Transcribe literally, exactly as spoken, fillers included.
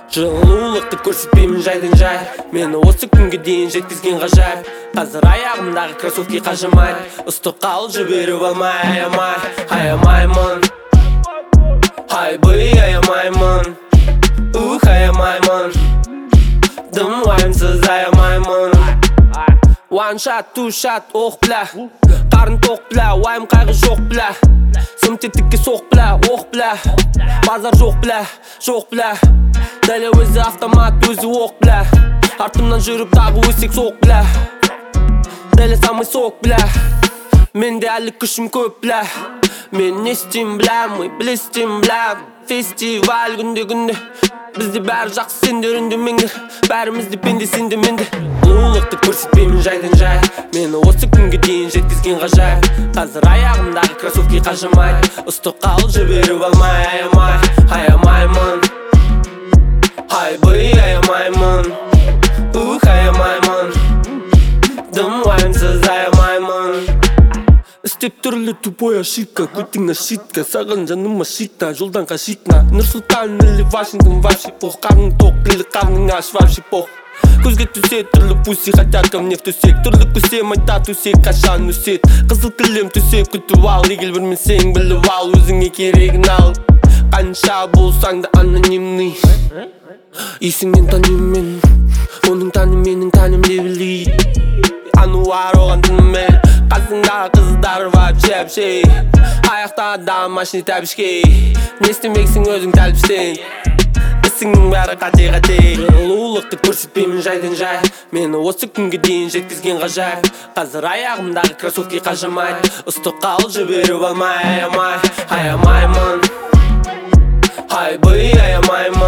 Жылулықты көрсетпеймін жайдан жай. Мені осы күнге дейін жеткізген ғажайып. Қазір аяғымдағы кроссовки қажымайды. Ыстық қал жіберіп алмай, аямай, аямаймын. Хайбый аямаймын, ух аямаймын. Дым уайымсыз аямаймын. One shot, two shot, оқ бля. Қарын тоқ бля, уайым қайғы жоқ бля. Сым тетікке соқ бля, оқ бля. Базар жоқ бля, жоқ бля. Дәлі өзі автомат, өзі оқ бля. Артымнан жүріп тағы өсек соқ бля. Дәлі самый соқ бля. Менде әлі күшім көп бля. Мен не істейм бля, мы білестейм бля. Фестиваль күнде күнде бізде бәрі жақсы сендер үнді меңдер. Бәрімізде пенде сенде менде. Ұлылықты көрсетпеймін жайдан жай. Мені осы күнге дейін жеткізген ғажайып. Қазір аяғымдағы кроссовки қажымайды. Ыстық қал жіберіп алмай, аямай, аямаймын. Хайбый аямаймын, ух аямаймын. Дым уайымсыз аямаймын. Істеп түрлі тупой ошибка, күтің ошибка. Саған жаным ошибка, жолдан қашитна. Нұр-Сұлтан или Вашингтон вообще пох. Қарның тоқ, білі қарның аш вообще пох. Көзге түсе түрлі пуси, хотя ко мне в тусек. Түрлі көсем айта тусек, қашан өсет. Қызыл кілем төсеп күтіп ал. Егел білмесең біліп ал, өзіңе керегін ал. Қанша болсаң да анонимный. Есіңнен таным мен, оның таным менің таным левелей. Ануар оған тынымен, қасыңдағы қыздар вообще әпшей. Аяқта адам машине тәбішкей. Не істемексің өзің тәліпсен, ісіңнің бәрі қате-қате. Жылулықты көрсетпеймін жайдан жай. Мені осы күнге дейін жеткізген ғажайып. Қазір аяғымдағы кроссовки қажымайды. Ыстық қал жіберіп алмай, аямай, аямаймын. Хайбый аямаймын.